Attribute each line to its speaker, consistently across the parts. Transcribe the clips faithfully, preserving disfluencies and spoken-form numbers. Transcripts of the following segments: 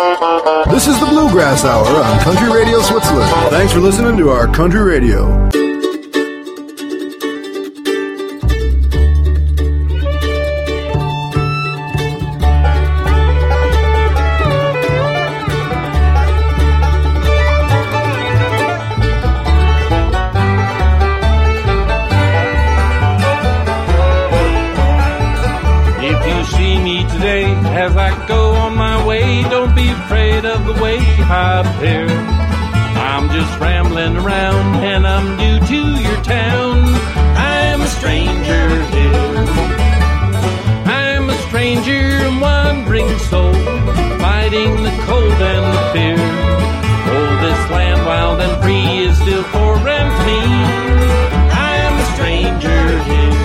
Speaker 1: This is the Bluegrass Hour on Country Radio Switzerland. Thanks for listening to our Country Radio.
Speaker 2: As I go on my way, don't be afraid of the way I appear. I'm just rambling around and I'm new to your town. I'm a stranger here. I'm a stranger and wandering soul, fighting the cold and the fear. Oh, this land wild and free is still foreign to me. I'm a stranger here.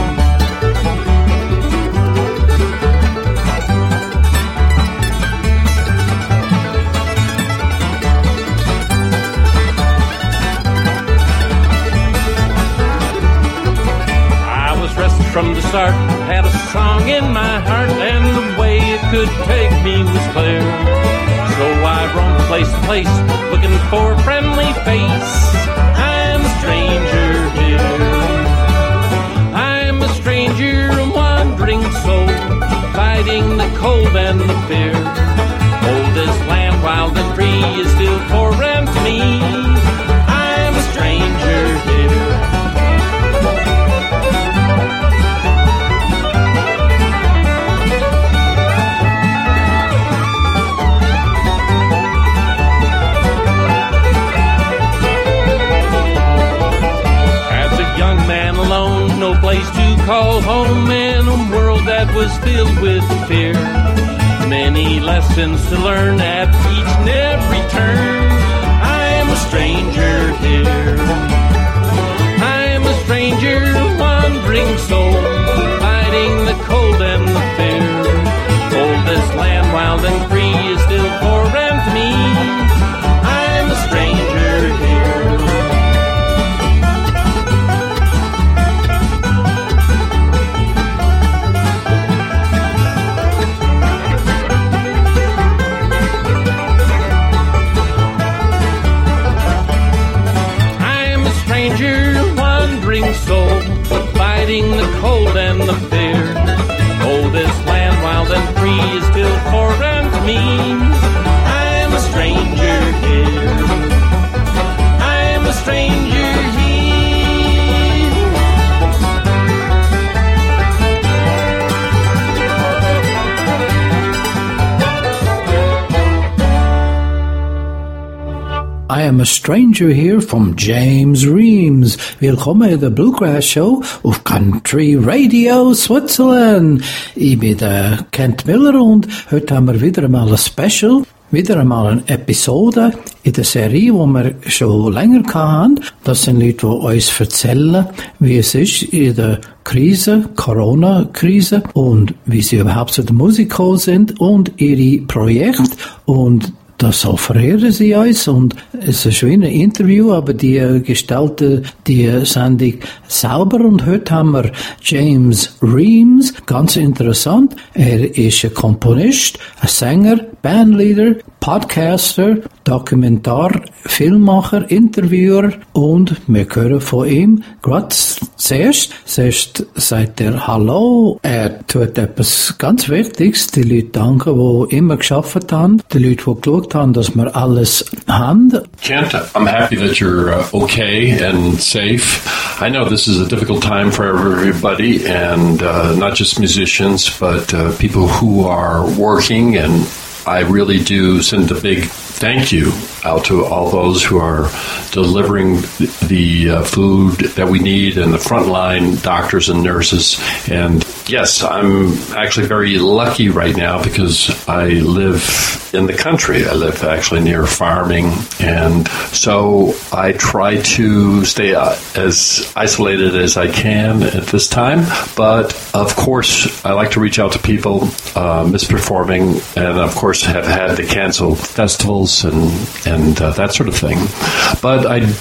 Speaker 2: From the start, had a song in my heart, and the way it could take me was clear. So I roamed place to place, looking for a friendly face. I'm a stranger here. I'm a stranger, a wandering soul, fighting the cold and the fear. Oh, this land wild and free is still foreign to me. I'm a stranger here. No place to call home in a world that was filled with fear. Many lessons to learn at each and every turn. I am a stranger here. I am a stranger, a wandering soul, fighting the cold and the fear. Oh, this land wild and free is still foreign to me. I am a stranger here. Soul, fighting the cold and the fear. Oh, this land wild and free is still foreign to me. I am a stranger here. I am a stranger here.
Speaker 3: I am a stranger here from James Reams. Willkommen in der Bluegrass Show auf Country Radio Switzerland. Ich bin der Kent Miller und heute haben wir wieder einmal ein Special, wieder einmal eine Episode in der Serie, die wir schon länger hatten. Das sind Leute, die uns erzählen, wie es ist in der Krise, Corona-Krise und wie sie überhaupt zu der Musik gekommen sind und ihre Projekte und das offerieren sie uns und es ist schon ein Interview, aber die gestalten die Sendung selber und heute haben wir James Reams, ganz interessant. Er ist ein Komponist, ein Sänger, Bandleader, Podcaster, Dokumentar, Filmmacher, Interviewer und wir hören von ihm gerade zuerst. Zuerst sagt er Hallo, er tut etwas ganz Wichtiges, die Leute danken, die immer geschafft haben, die Leute, die geschaut haben, dass wir alles haben.
Speaker 4: Kent, I'm happy that you're uh, okay and safe. I know this is a difficult time for everybody and uh, not just musicians, but uh, people who are working, and I really do send a big thank you out to all those who are delivering the uh, food that we need and the frontline doctors and nurses. And yes, I'm actually very lucky right now because I live in the country. I live actually near farming, and so I try to stay as isolated as I can at this time. But of course, I like to reach out to people uh, misperforming, and of course have had to cancel festivals and and uh, that sort of thing. But I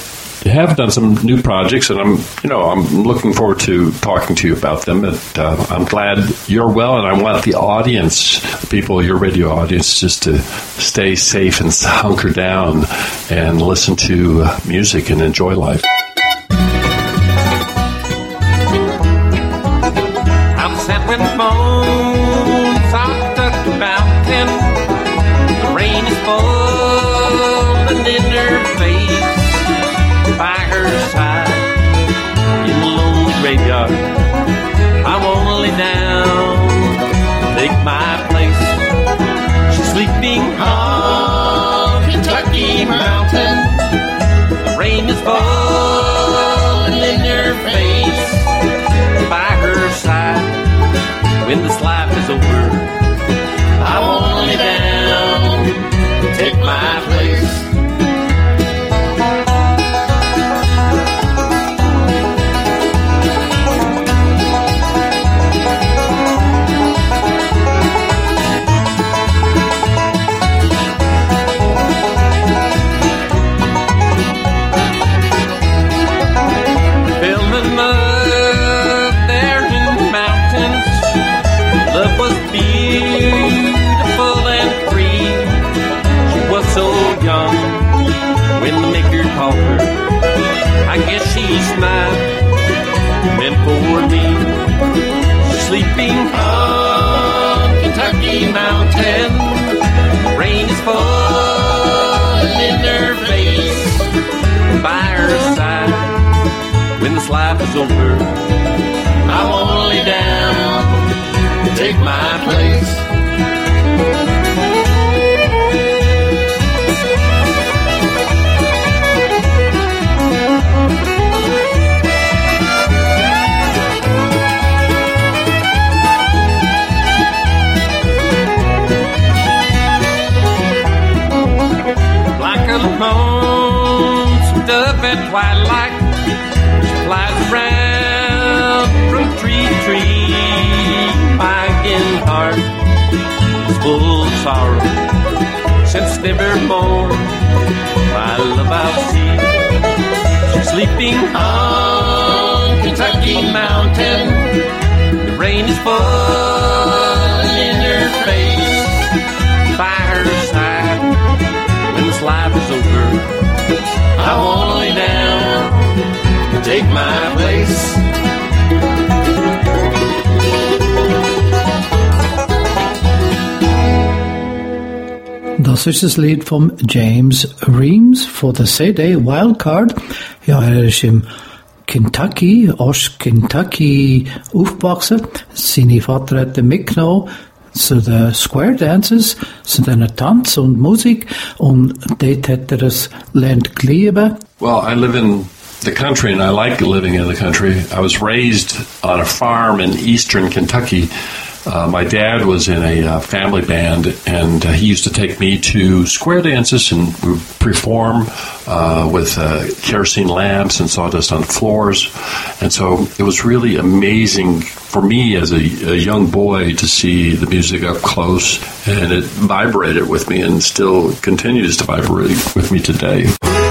Speaker 4: have done some new projects, and I'm, you know, I'm looking forward to talking to you about them. And uh, I'm glad you're well, and I want the audience, people, your radio audience, just to stay safe and hunker down and listen to uh, music and enjoy life.
Speaker 2: I'm set with bones on Kentucky Mountain. The rain is falling in her face. By her side in the lonely graveyard, I wanna lay down, take my place. She's sleeping on Kentucky Mountain. The rain is falling in her face. By her side, when this life is over, I wanna lay down, take my place. I guess she's mine, meant for me. Sleeping on Kentucky Mountain, rain is falling in her face. By her side, when this life is over, I wanna lay down, take my place. Swept up at twilight, she flies around from tree to tree. My young heart is full of sorrow since never born. My love I'll see. She's sleeping on Kentucky Mountain. The rain is falling in her face. By her side, when this life is over, I wanna lay down and take my place.
Speaker 3: Das ist das Lied von James Reams von der C D Wildcard. Ja, er ist im Kentucky, Ost-Kentucky aufgewachsen. Seine Vater hat ihn mitgenommen zu den Square Dances, zu den Tanz und Musik, und dort hat er es lernt geliebt.
Speaker 4: Well, I live in the country and I like living in the country. I was raised on a farm in eastern Kentucky. Uh, my dad was in a uh, family band, and uh, he used to take me to square dances, and we would perform uh, with uh, kerosene lamps and sawdust on the floors. And so it was really amazing for me as a, a young boy to see the music up close, and it vibrated with me and still continues to vibrate with me today.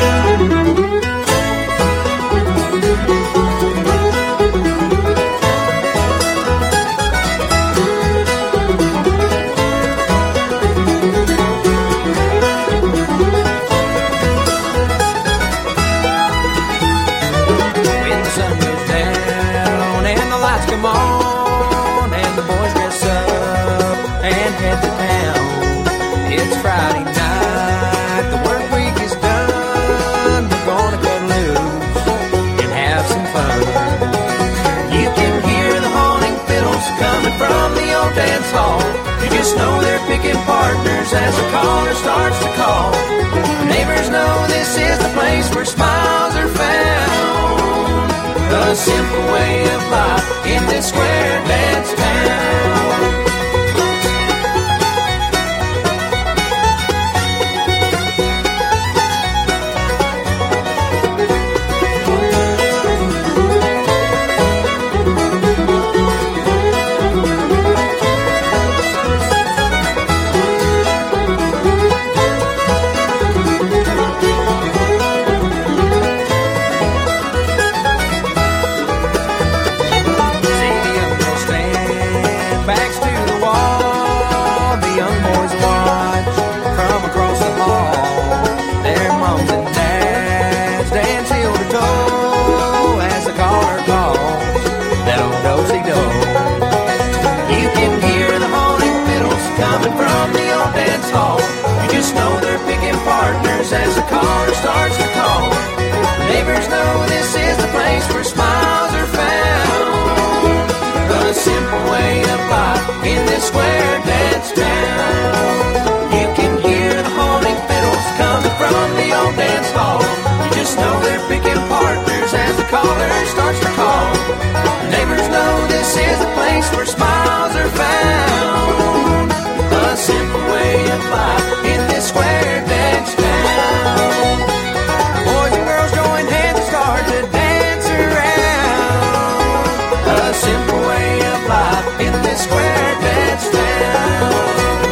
Speaker 5: As the caller starts to call, our neighbors know this is the place where smiles are found. A simple way of life in this square dance town. caller starts to call. Neighbors know this is the place where smiles are found. A simple way of life in this square dance town. You can hear the haunting fiddles coming from the old dance hall. You just know they're picking partners as the caller starts to call. Neighbors know this is the place where smiles are found. A simple way of life in this square dance town. Boys and girls join hands and start to dance around. A simple way of life in this square dance town.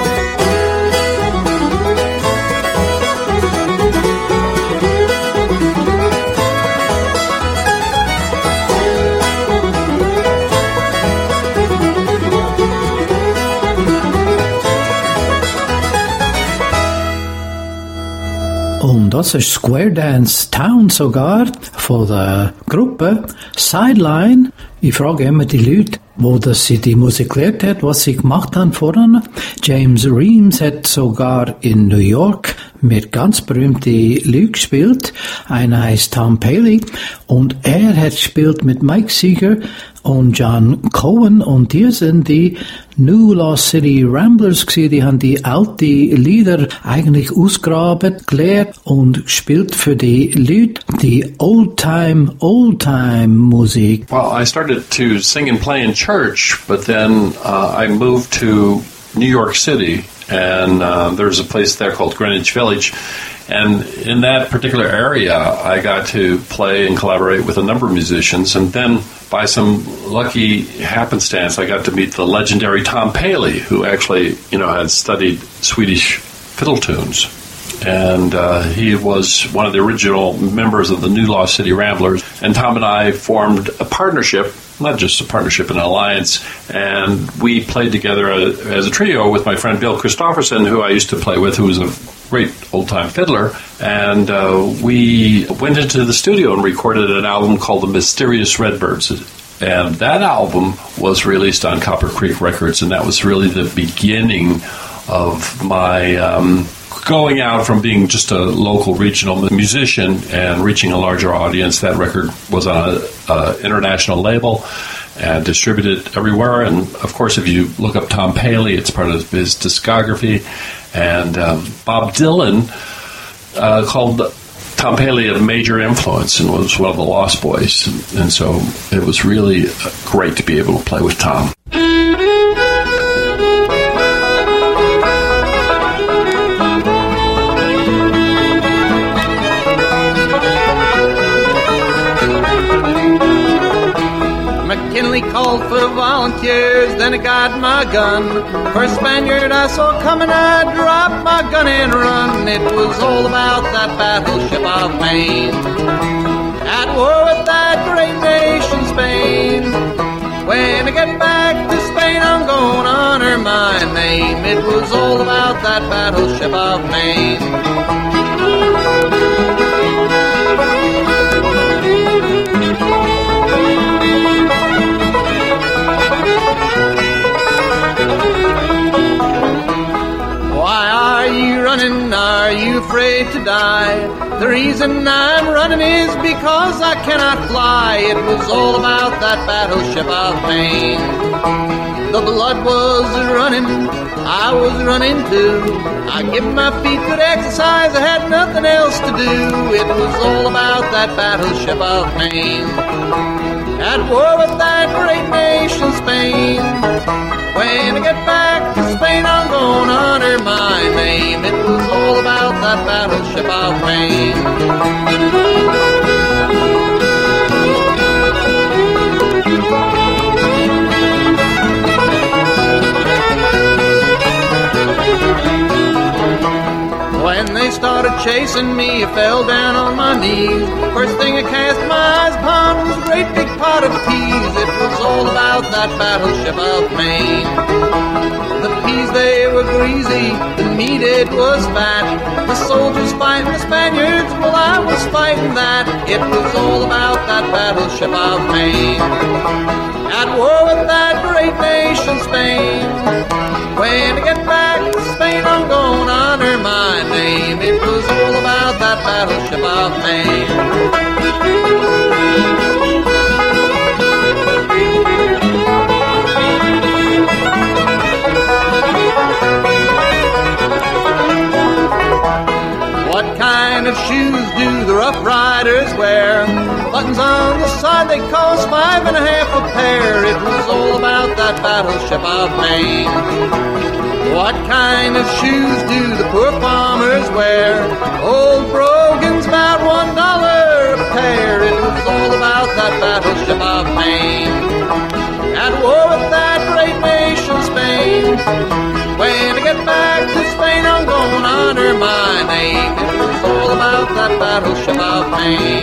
Speaker 3: Und das ist Square Dance Town sogar von der Gruppe Sideline. Ich frage immer die Leute, wo das sie die Musik gelernt hat, was sie gemacht haben vorhin. James Reams hat sogar in New York mit ganz berühmten Leuten gespielt. Einer heißt Tom Paley und er hat gespielt mit Mike Seeger und John Cohen und die sind die New Lost City Ramblers gewesen. Die haben die alten Lieder eigentlich ausgraben, gelehrt und gespielt für die Leute, die Old-Time, Old-Time-Musik.
Speaker 4: Well, I started to sing and play in church, but then uh, I moved to New York City, and uh, there's a place there called Greenwich Village. And in that particular area, I got to play and collaborate with a number of musicians. And then by some lucky happenstance, I got to meet the legendary Tom Paley, who actually, you know, had studied Swedish fiddle tunes. And uh, he was one of the original members of the New Lost City Ramblers. And Tom and I formed a partnership, not just a partnership, an alliance, and we played together as a trio with my friend Bill Christofferson, who I used to play with, who was a great old-time fiddler, and uh, we went into the studio and recorded an album called The Mysterious Redbirds. And that album was released on Copper Creek Records, and that was really the beginning of my um, going out from being just a local regional musician and reaching a larger audience. That record was on an international label and distributed everywhere. And, of course, if you look up Tom Paley, it's part of his discography. And um, Bob Dylan uh, called Tom Paley a major influence and was one of the Lost Boys. And, and so it was really great to be able to play with Tom.
Speaker 6: McKinley called for volunteers, then I got my gun. First Spaniard I saw coming, I dropped my gun and run. It was all about that battleship of Maine, at war with that great nation Spain. When I get back to Spain, I'm gonna honor my name. It was all about that battleship of Maine. Running, are you afraid to die? The reason I'm running is because I cannot fly. It was all about that battleship of Maine. The blood was running, I was running too. I give my feet good exercise, I had nothing else to do. It was all about that battleship of Maine, at war with that great nation Spain. When I get back to Spain, I'm gonna honor my name. It was all about that battleship of Maine. When they started chasing me, I fell down on my knees. First thing I cast my eyes upon was a great big pot of peas. It was all about that battleship of Maine. The peas, they were greasy, the meat, it was fat. The soldiers fighting the Spaniards, well, I was fighting that. It was all about that battleship of Maine, at war with that great nation Spain. When I get back to Spain, I'm gonna honor my name. It was all about that battleship battleship of Maine. What kind of shoes do the Rough Riders wear? Buttons on the side they cost five and a half a pair. It was all about that battleship of Maine. What kind of shoes do the poor farmers wear? Old brogans about one dollar a pair. It was all about that battleship of Maine. At war with that great nation Spain. When I get back to Spain, I'm gonna honor my name. It was all about that battleship of Maine.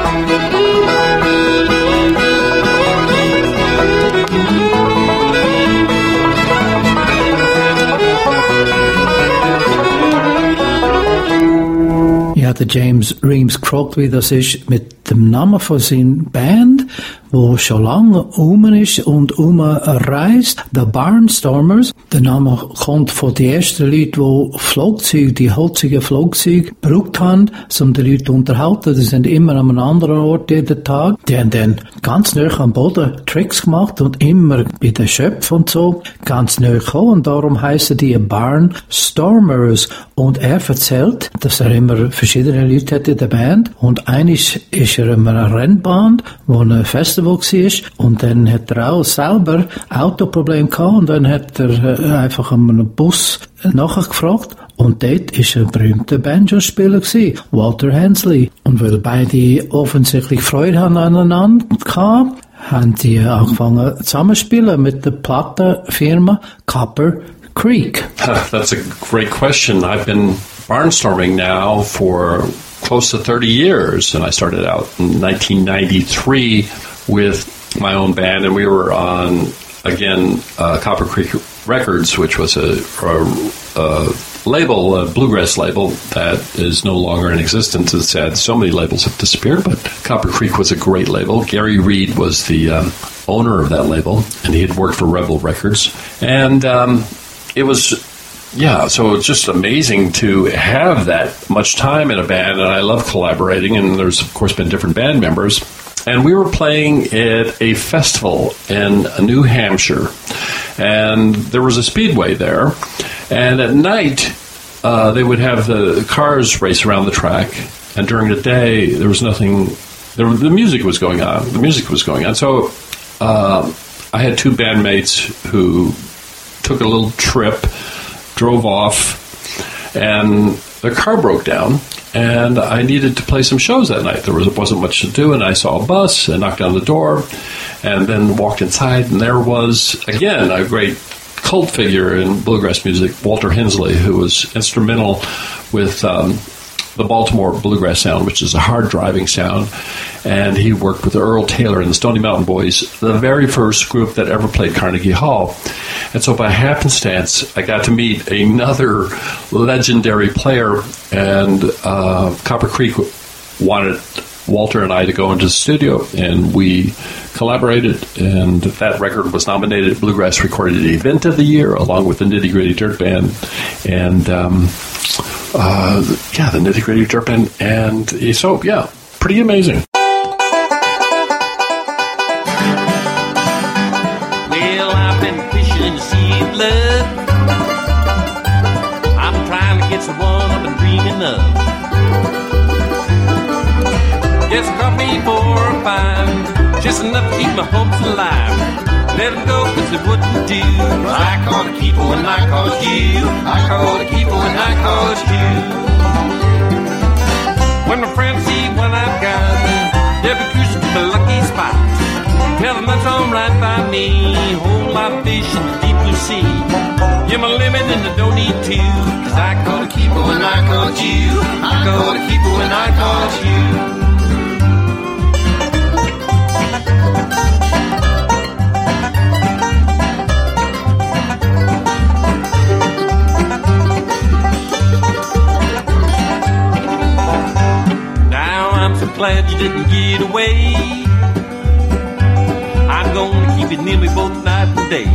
Speaker 3: Ja, der James Reams gefragt, wie das ist mit dem Namen von seiner Band, wo schon lange um ist und umreist, The Barnstormers. Der Name kommt von den ersten Leuten, die Flugzeuge, die holzigen Flugzeuge gebraucht haben, um die Leute zu unterhalten. Die sind immer an einem anderen Ort jeden Tag. Die haben dann ganz nah am Boden Tricks gemacht und immer bei den Schöpfen und so ganz nah gekommen. Und darum heissen die Barnstormers. Und er erzählt, dass er immer verschiedene Leute hat in der Band. Und eines ist er in einer Rennbahn, wo ein Festival war. Und dann hat er auch selber Autoproblem gehabt. Und dann hat er einfach an einem Bus nachgefragt. Und dort war ein berühmter Banjo-Spieler, Walter Hensley. Und weil beide offensichtlich Freude haben aneinander gehabt, haben die angefangen zusammenzuspielen mit der Plattenfirma Copper Creek.
Speaker 4: That's a great question. I've been barnstorming now for close to thirty years, and I started out in nineteen ninety-three with my own band, and we were on, again, uh, Copper Creek Records, which was a, a, a label, a bluegrass label that is no longer in existence. It's sad. So many labels have disappeared, but Copper Creek was a great label. Gary Reed was the um, owner of that label, and he had worked for Rebel Records. And um, it was, yeah, so it's just amazing to have that much time in a band, and I love collaborating, and there's, of course, been different band members. And we were playing at a festival in New Hampshire, and there was a speedway there, and at night uh, they would have the cars race around the track, and during the day there was nothing, there, the music was going on, the music was going on. So uh, I had two bandmates who took a little trip, drove off, and the car broke down. And I needed to play some shows that night. There was, wasn't much to do, and I saw a bus and knocked on the door and then walked inside, and there was, again, a great cult figure in bluegrass music, Walter Hensley, who was instrumental with um, the Baltimore bluegrass sound, which is a hard-driving sound, and he worked with Earl Taylor and the Stony Mountain Boys, the very first group that ever played Carnegie Hall. And so by happenstance, I got to meet another legendary player, and uh, Copper Creek wanted Walter and I to go into the studio, and we collaborated, and that record was nominated Bluegrass Recorded Event of the Year, along with the Nitty Gritty Dirt Band, and um, uh, yeah, the Nitty Gritty Dirt Band, and so, yeah, pretty amazing.
Speaker 2: Well, I've been fishing in the sea of blood. I'm trying to get the one I've been dreaming of. Just caught me four or five, just enough to keep my hopes alive. Let them go, cause it wouldn't do. I caught a keeper when I caught you. I caught a keeper when I caught you. When my friends see what I've got, they'll be cruising to the lucky spot. Tell them that's all right by me. Whole lot of fish in the deep blue sea. You're my limit and I don't need to. Cause I caught a keeper when I caught you. I caught a keeper when I caught you. Glad you didn't get away. I'm gonna keep it near me both night and day.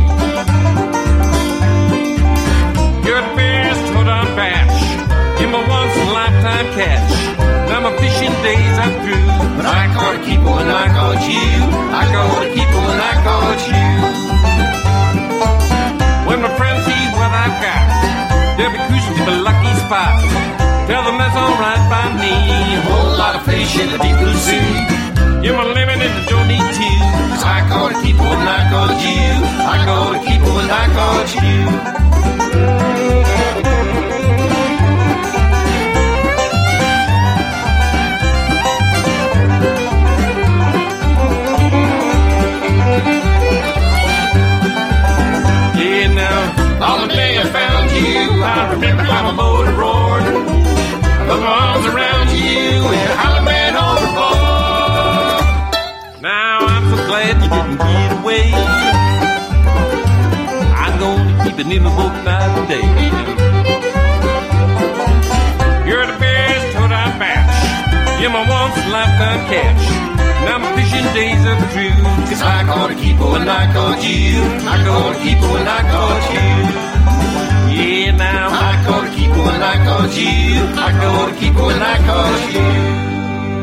Speaker 2: You're the best hold on bash. You're my once in a lifetime catch. Now fishing days are through.
Speaker 5: But I caught a keeper when I caught you. I caught a keeper when I caught you.
Speaker 2: When my friends see what I've got, they'll be cruising to the lucky spot. Tell them that's alright by me.
Speaker 5: A whole lot of fish in the deep blue sea.
Speaker 2: You're my limit and you don't need two.
Speaker 5: Cause I caught a keeper when I caught you. I caught a keeper when I caught you.
Speaker 2: Yeah, now,
Speaker 5: on the day I found you, I remember how my motor roared. I put my arms around you and hollered man overboard.
Speaker 2: now I'm so glad you didn't get away. I'm gonna keep it in the boat by the day. You're the best toad I batch. You're my once in a lifetime catch. Now my fishing days are through.
Speaker 5: Cause I caught a keeper when I caught you. I caught a keeper when I caught you.
Speaker 2: Yeah, now
Speaker 5: I caught a keeper when I caught you. I caught a keeper when I caught you.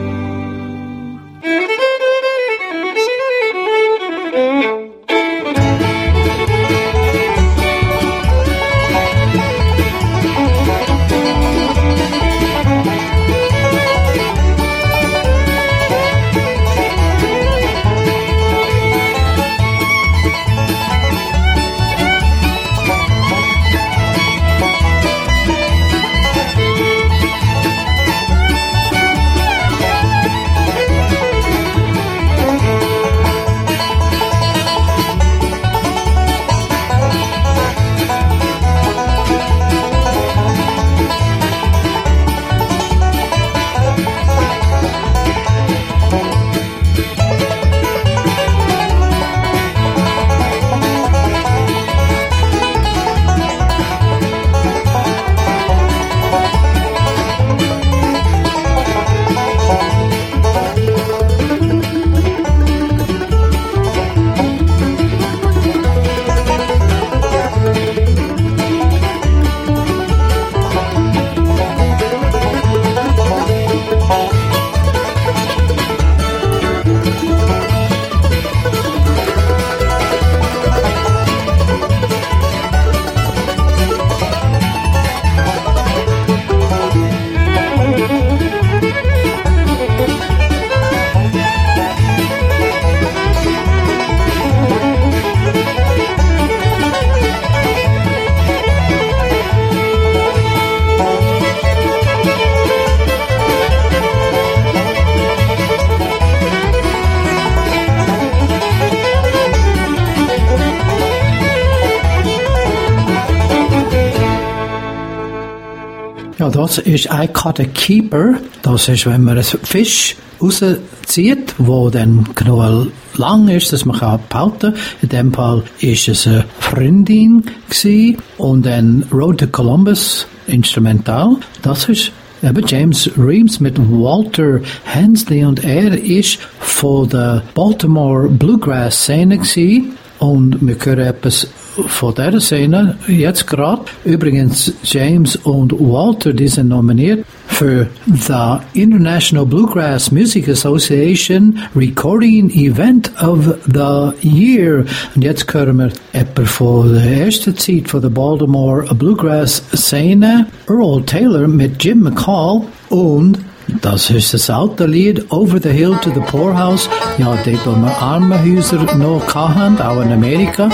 Speaker 3: Ja, das ist I Caught a Keeper. Das ist, wenn man einen Fisch rauszieht, wo dann genug lang ist, dass man kann behalten kann. In dem Fall ist es eine Freundin gewesen. Und dann Road to Columbus, Instrumental. Das ist eben James Reams mit Walter Hensley und er ist von der Baltimore Bluegrass Szene gewesen. Und wir hören etwas von dieser Szene jetzt gerade. Übrigens, James und Walter, die sind nominiert für the International Bluegrass Music Association Recording Event of the Year. Und jetzt hören wir etwas von der ersten Zeit von der Baltimore Bluegrass Szene. Earl Taylor mit Jim McCall und das ist das alte Lied Over the Hill to the Poorhouse. Ja, dort, wo wir Armenhäuser noch hatten, auch in Amerika.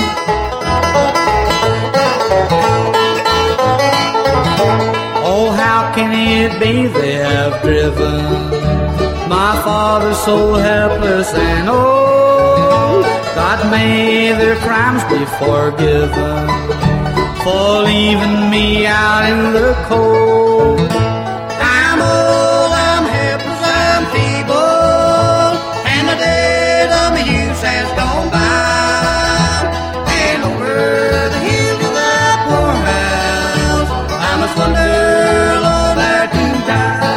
Speaker 7: Oh, how can it be they have driven my father so helpless and old? God, may their crimes be forgiven for leaving me out in the cold. I'm old, I'm helpless, I'm feeble, and the dead of my youth has gone by. And over the hill to the poorhouse, I must wonder, Lord, where to die.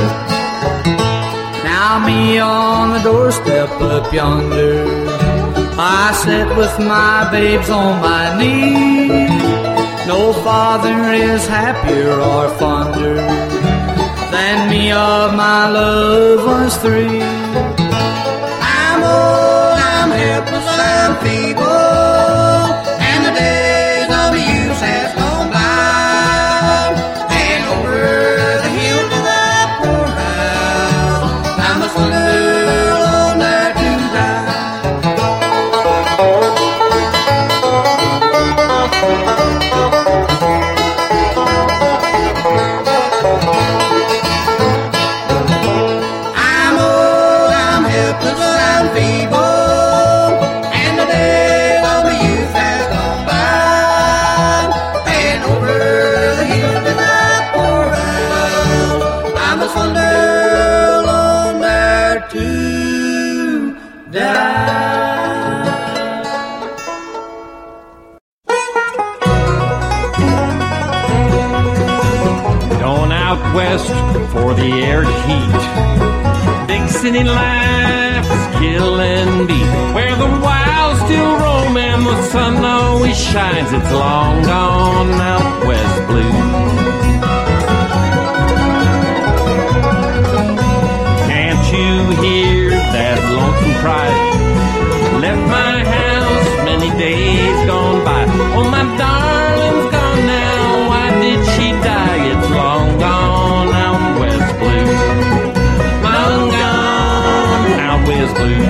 Speaker 7: Now me on the doorstep up yonder, I sit with my babes on my knee. No father is happier or fonder than me of my loved ones three. I'm old, I'm helpless, I'm feeble, and the days of youth has gone by. And over the hill to the poorhouse, I must wonder alone there to die. I'm old, I'm helpless, I'm feeble, and the days of my youth has gone by. And over the hill to the poorhouse, I must wander alone there to die.
Speaker 2: Going out west for the air to heat. Big city life is killing me. Where the wild still roam and the sun always shines. It's long gone out west blue. Can't you hear that lonesome cry? Left my house many days gone by. Oh, my darling's gone now. Why did she die? It's long gone out west blue. Long gone out west blue.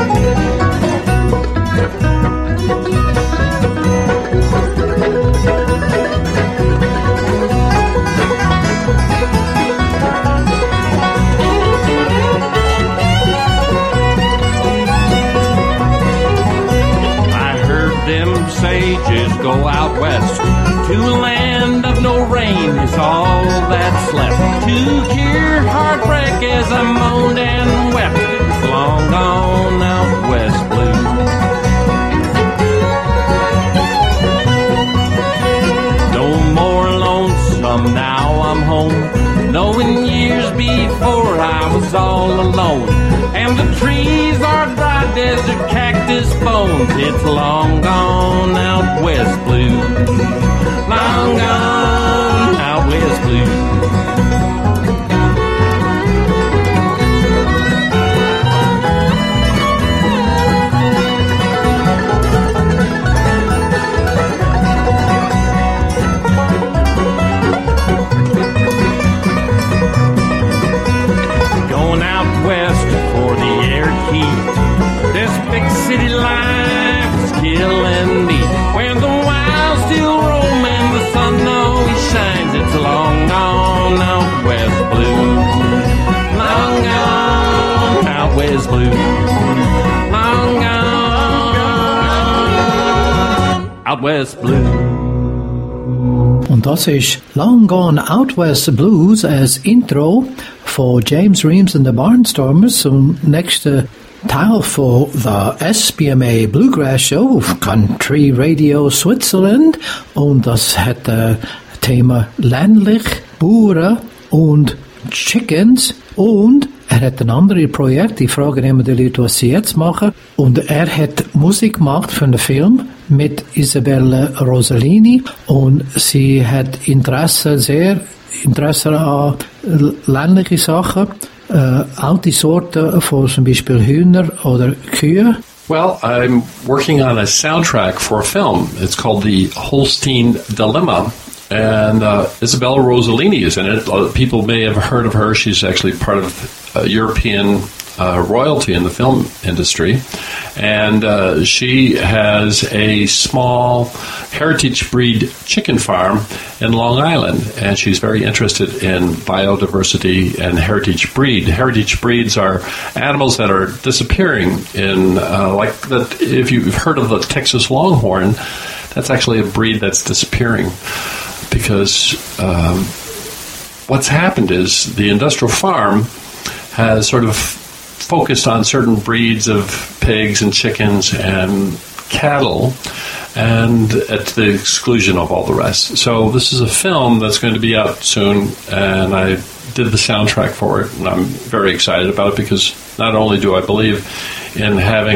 Speaker 2: Sages go out west to a land of no rain is all that's left. To cure heartbreak as I moaned and wept. It's long gone out west blue. No more lonesome, now I'm home. Knowing years before I was all alone. And the trees are dry desert cactus bones. It's long gone out west blue. Long gone out west blue. Going out west for the air heat. This big city life is killing me. Where the wild still roam and the sun always shines. It's long gone out west blue. Long gone out west blue. Long gone out west blue.
Speaker 3: Und das ist Long Gone Out West Blues als Intro von James Reams and the Barnstormers zum nächsten Teil von der S B M A Bluegrass Show auf Country Radio Switzerland. Und das hat ein Thema ländlich, Bauern und Chickens. Und er hat ein anderes Projekt, ich frage immer die Leute, was sie jetzt machen. Und er hat Musik gemacht für einen Film mit Isabella Rossellini und sie hat Interesse, sehr Interesse an ländlichen Sachen, äh, alte Sorten von zum Beispiel Hühner oder Kühe.
Speaker 4: Well, I'm working on a soundtrack for a film. It's called The Holstein Dilemma. And uh, Isabella Rossellini is in it. Uh, people may have heard of her. She's actually part of uh, European uh, royalty in the film industry. And uh, she has a small heritage breed chicken farm in Long Island. And she's very interested in biodiversity and heritage breed. Heritage breeds are animals that are disappearing in, uh, like, that. If you've heard of the Texas Longhorn, that's actually a breed that's disappearing. Because um, what's happened is the industrial farm has sort of focused on certain breeds of pigs and chickens and cattle, and at the exclusion of all the rest. So this is a film that's going to be out soon, and I did the soundtrack for it, and I'm very excited about it because not only do I believe in having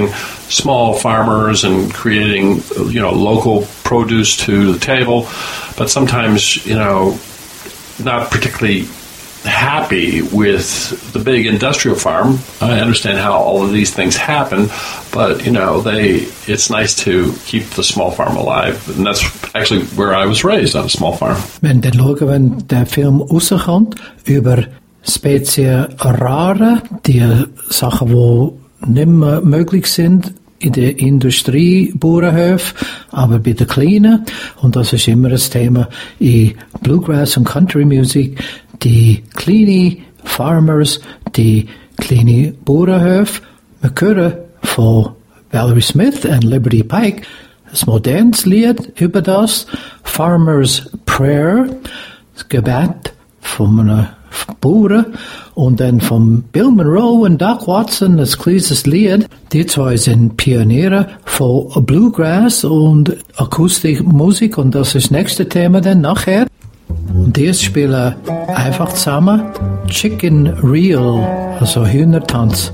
Speaker 4: small farmers and creating, you know, local produce to the table, but sometimes, you know, not particularly happy with the big industrial farm. I understand how all of these things happen, but, you know, they it's nice to keep the small farm alive. And that's actually where I was raised, on a small farm.
Speaker 3: Wenn dann schauen, wenn der Film rauskommt, über Spezie Rare, die Sachen, die nicht mehr möglich sind in den Industriebauernhöfen, aber bei den Kleinen, und das ist immer das Thema in Bluegrass und Country Music, die kleinen Farmers, die kleinen Bauernhöfe. Wir hören von Valerie Smith und Liberty Pike ein modernes Lied über das, Farmer's Prayer, das Gebet von einem Bauern, und dann von Bill Monroe und Doc Watson ein kleines Lied. Die zwei sind Pioniere von Bluegrass und Akustikmusik, und das ist das nächste Thema dann nachher. Und die spielen einfach zusammen Chicken Reel, also Hühnertanz.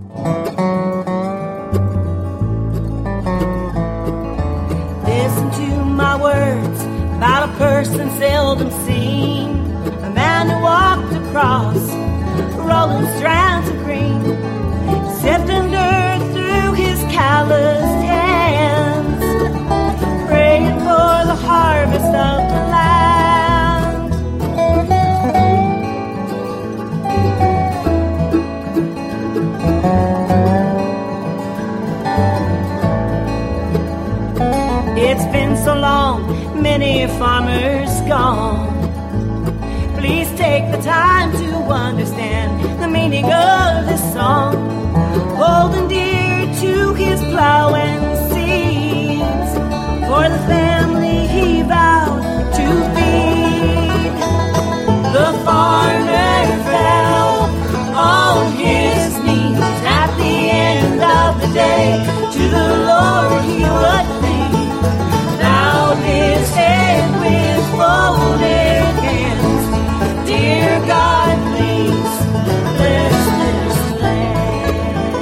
Speaker 8: Listen to my words about a person seldom seen, a man who walked across rolling strands of green, sifting dirt through his calloused hands, praying for the harvest of the land. It's been so long, many farmers gone. Please take the time to understand the meaning of this song. Holding dear to his plow and seeds, for the family he vowed to feed. The farmer fell on his knees at the end of the day. To the Lord he would lead. His head with folded hands. Dear God, please bless this land.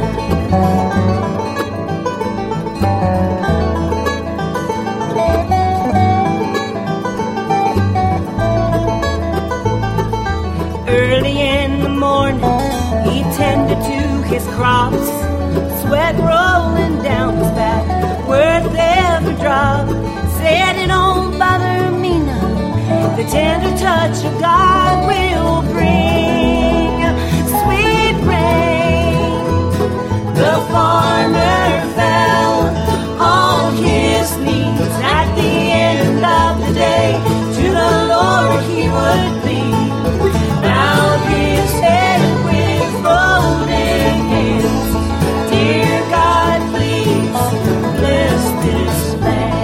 Speaker 8: Early in the morning, he tended to his crops, sweat rolling down his back, worth every drop. Said it on Mother Mina, the tender touch of God will bring sweet rain. The farmer fell on his knees at the end of the day. To the Lord he would lead. Bowed his head with folded hands. Dear God, please bless this land.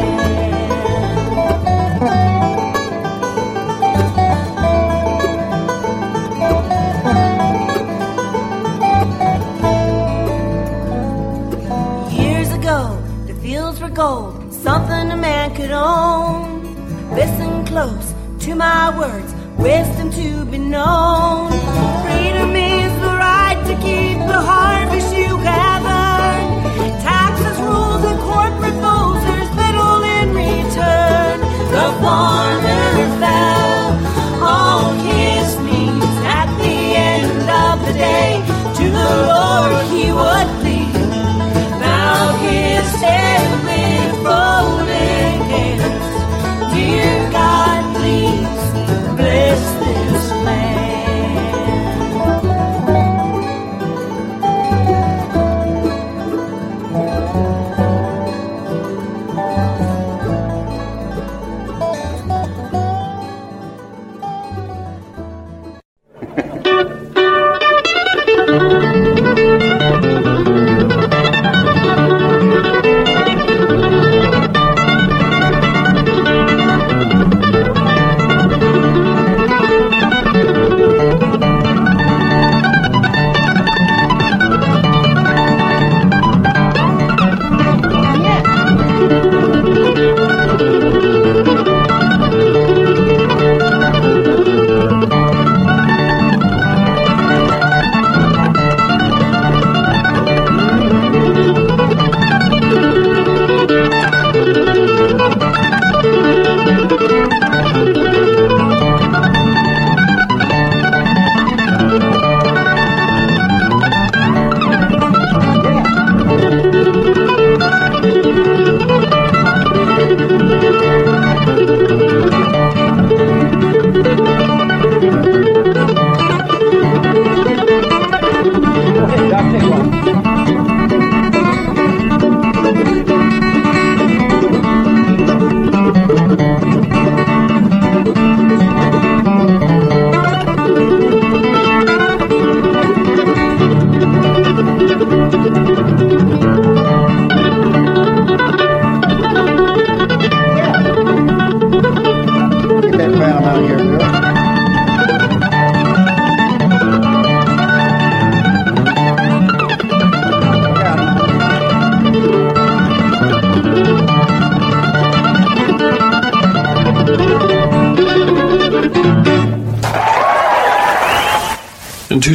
Speaker 8: Gold, something a man could own. Listen close to my words, wisdom to be known. Freedom is the right to keep the harvest you have earned. Taxes, rules, and corporate foes, there's little in return. The farmer fell on his knees at the end of the day. To the Lord he would plead. Bow his head with folded hands. Dear God, please bless this land.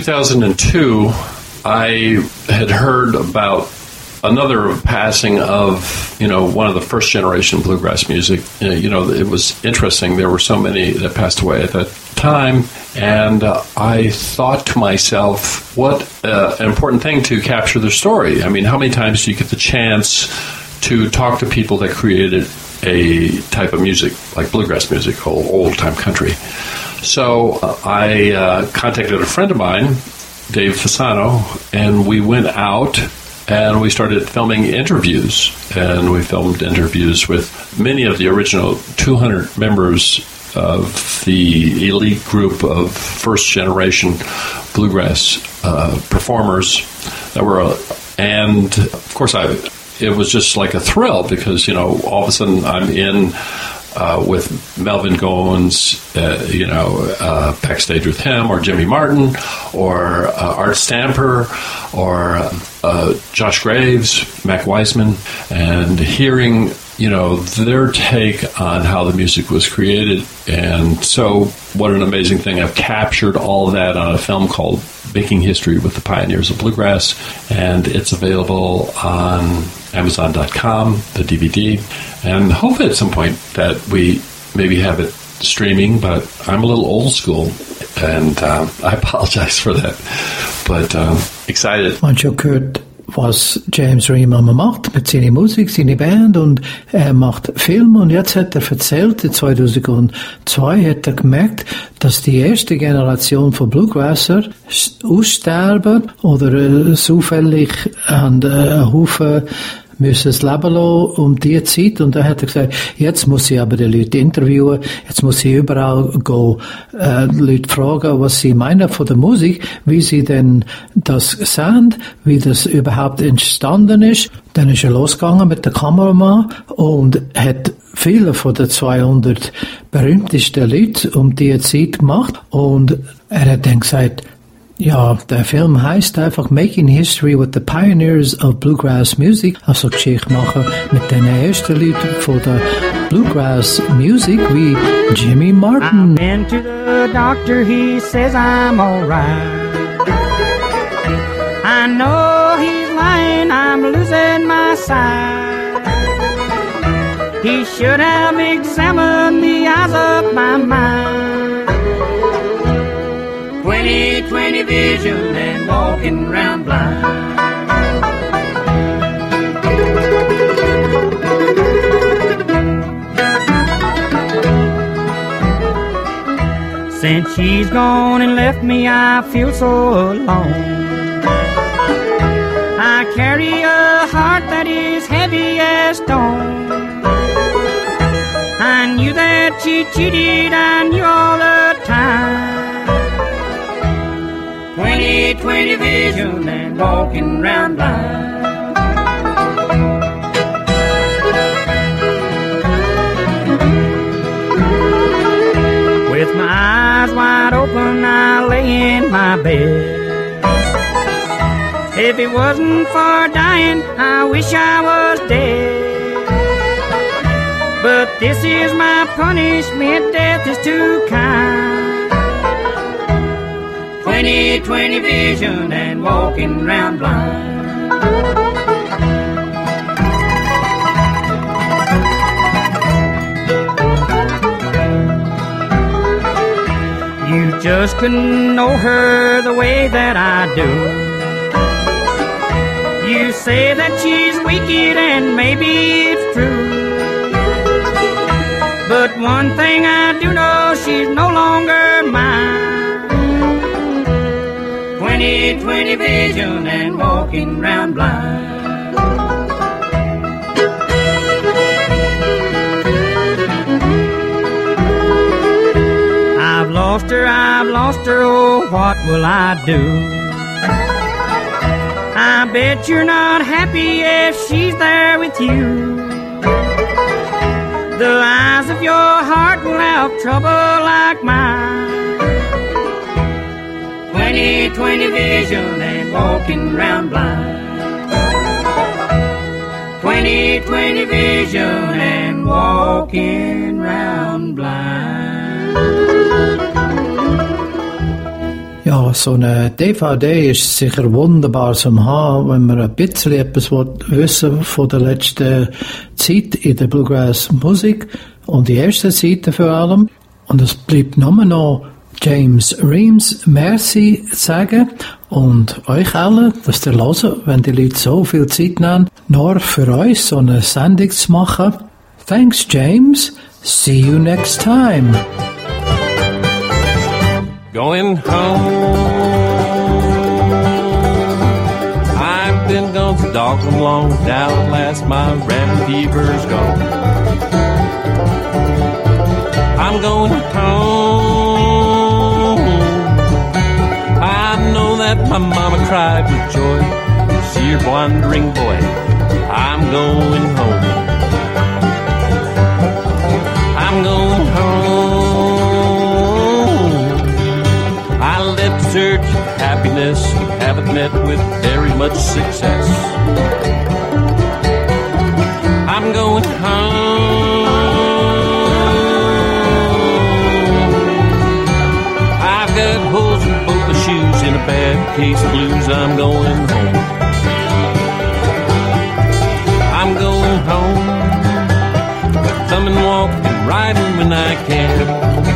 Speaker 4: thousand two, I had heard about another passing of, you know, one of the first generation bluegrass music. You know, it was interesting. There were so many that passed away at that time, and uh, I thought to myself, what uh, an important thing to capture their story. I mean, how many times do you get the chance to talk to people that created a type of music like bluegrass music called old-time country? So uh, I uh, contacted a friend of mine, Dave Fasano, and we went out and we started filming interviews. And we filmed interviews with many of the original two hundred members of the elite group of first-generation bluegrass uh, performers that were, uh, and of course, I it was just like a thrill because, you know, all of a sudden I'm in uh, with Melvin Goins, uh, you know, uh, backstage with him, or Jimmy Martin, or uh, Art Stamper, or uh, Josh Graves, Mac Wiseman, and hearing, you know, their take on how the music was created. And so what an amazing thing. I've captured all of that on a film called Making History with the Pioneers of Bluegrass, and it's available on Amazon dot com, the D V D, and hopefully at some point that we maybe have it streaming, but I'm a little old school, and uh, I apologize for that, but um, excited.
Speaker 3: Man schon gehört, was James Ream macht mit seiner Musik, seine Band, und er macht Filme, und jetzt hat er erzählt, in zweitausendzwei hat er gemerkt, dass die erste Generation von Bluegrasser aussterben oder äh, zufällig an äh, einen Haufen müssen das Leben lassen um diese Zeit. Und dann hat er gesagt, jetzt muss ich aber die Leute interviewen, jetzt muss ich überall gehen, äh, Leute fragen, was sie meinen von der Musik, wie sie denn das sehen, wie das überhaupt entstanden ist. Dann ist er losgegangen mit der Kameramann und hat viele von den zweihundert berühmtesten Leuten um diese Zeit gemacht. Und er hat dann gesagt, ja, der Film heißt einfach Making History with the Pioneers of Bluegrass Music. Also Geschichte machen mit den ersten Leuten von der Bluegrass Music wie Jimmy Martin.
Speaker 7: I've been to the doctor, he says I'm alright. I know he's lying, I'm losing my sight. He should have examined the eyes of my mind. twenty twenty vision and walking round blind. Since she's gone and left me, I feel so alone. I carry a heart that is heavy as stone. I knew that she cheated, I knew all the time. twenty twenty vision and walking round blind. With my eyes wide open, I lay in my bed. If it wasn't for dying, I wish I was dead. But this is my punishment, death is too kind. twenty twenty vision and walking round blind. You just couldn't know her the way that I do. You say that she's wicked and maybe it's true. But one thing I do know, she's no longer mine. twenty twenty vision and walking round blind. I've lost her, I've lost her, oh, what will I do? I bet you're not happy if she's there with you. The eyes of your heart will have trouble like mine. twenty twenty vision and walking round blind. twenty twenty vision and walking round blind.
Speaker 3: Ja, Ja, so eine D V D ist sicher wunderbar zum haben, wenn man ein bisschen etwas wissen von der letzten Zeit in der Bluegrass-Musik und die erste Seite vor allem. Und es bleibt nur noch James Reams Merci sagen und euch alle, dass ihr hören, wenn die Leute so viel Zeit nehmen, nur für euch so eine Sendung zu machen. Thanks, James. See you next time.
Speaker 2: Going home. I've been gone so doggone long. Now at last my rabbit fever's gone. I'm going home. I know that my mama cried with joy to see her wandering boy. I'm going home. I'm going home. I left to search for happiness and haven't met with very much success. I'm going home. I've got holes in both my shoes in a bad case of blues. I'm going home. I'm going home. Coming, walking, riding when I can.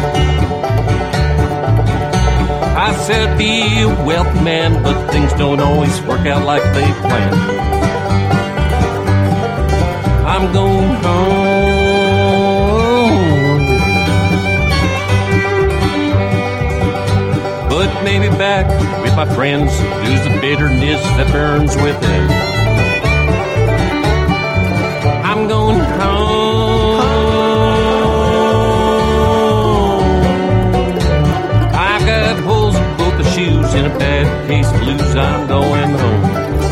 Speaker 2: I said I'd be a wealthy man, but things don't always work out like they planned. I'm going home, but maybe back with my friends, lose the bitterness that burns within. I'm going home. Shoes in a bad case of blues. I'm going home.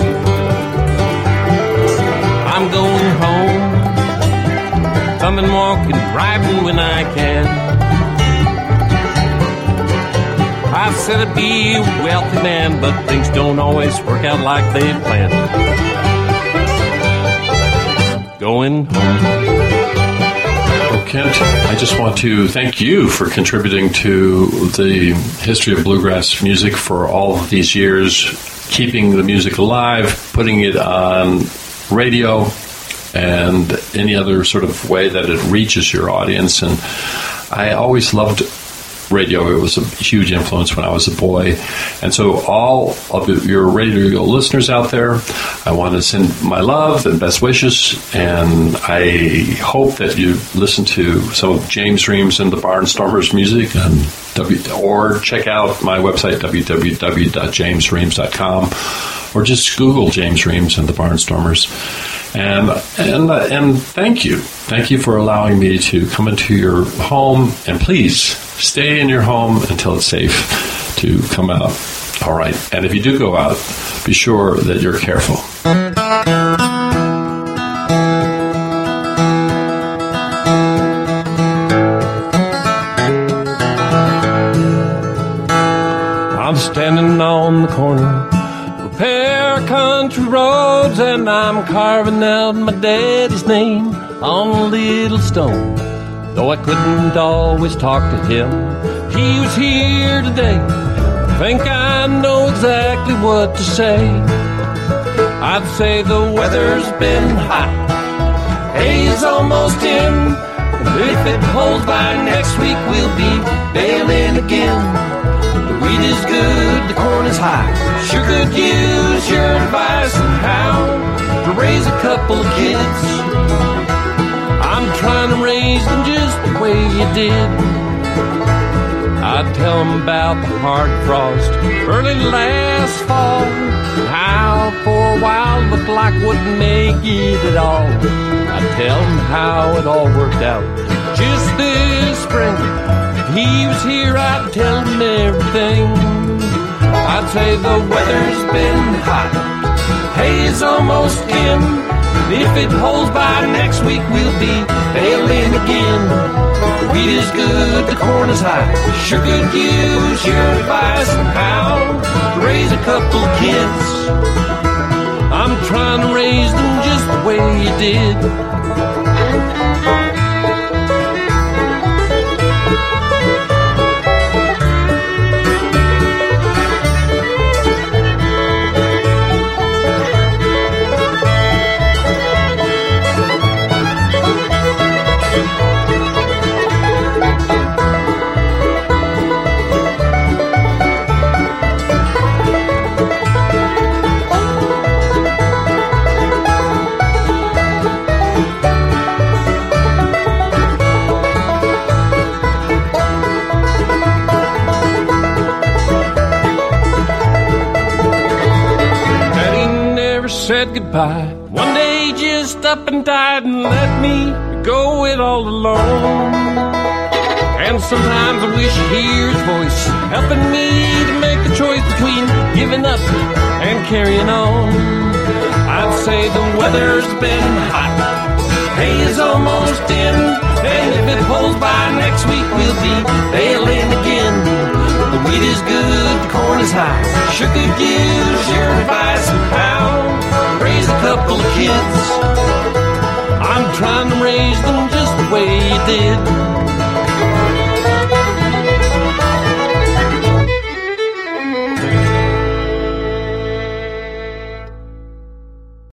Speaker 2: I'm going home. Coming, walking, driving when I can. I said I'd be a wealthy man, but things don't always work out like they planned. Going home.
Speaker 4: Kent, I just want to thank you for contributing to the history of bluegrass music for all of these years, keeping the music alive, putting it on radio, and any other sort of way that it reaches your audience. And I always loved radio. It was a huge influence when I was a boy. And so all of your radio listeners out there, I want to send my love and best wishes, and I hope that you listen to some of James Reams and the Barnstormers music, and w- or check out my website, w w w dot james reams dot com, or just Google James Reams and the Barnstormers. And and uh, and thank you, thank you for allowing me to come into your home. And please stay in your home until it's safe to come out. All right. And if you do go out, be sure that you're careful.
Speaker 2: I'm standing on the corner of a pair of country roads, and I'm carving out my daddy's name on a little stone. Though I couldn't always talk to him, he was here today. I think I know exactly what to say. I'd say the weather's been hot, hay's almost in, and if it holds by next week, we'll be bailing again. The wheat is good, the corn is high, sure could use your advice on how to raise a couple of kids. I'm trying to raise them just the way you did. I'd tell them about the hard frost early last fall, how for a while looked like wouldn't make it at all. I'd tell them how it all worked out just this spring. If he was here, I'd tell him everything. I'd say the weather's been hot, hay's almost in, and if it holds by next week, we'll be bailing again. The wheat is good, the corn is high, sure could use your advice on how to raise a couple of kids. I'm trying to raise them just the way you did. said goodbye. One day he just up and died and let me go it all alone. And sometimes I wish to hear his voice helping me to make a choice between giving up and carrying on. I'd say the weather's been hot, hay is almost in, and if it pulls by next week we'll be bailing again. The wheat is good, the corn is high, sure could use your advice on how to raise a couple of kids. I'm trying to raise them just the way you did.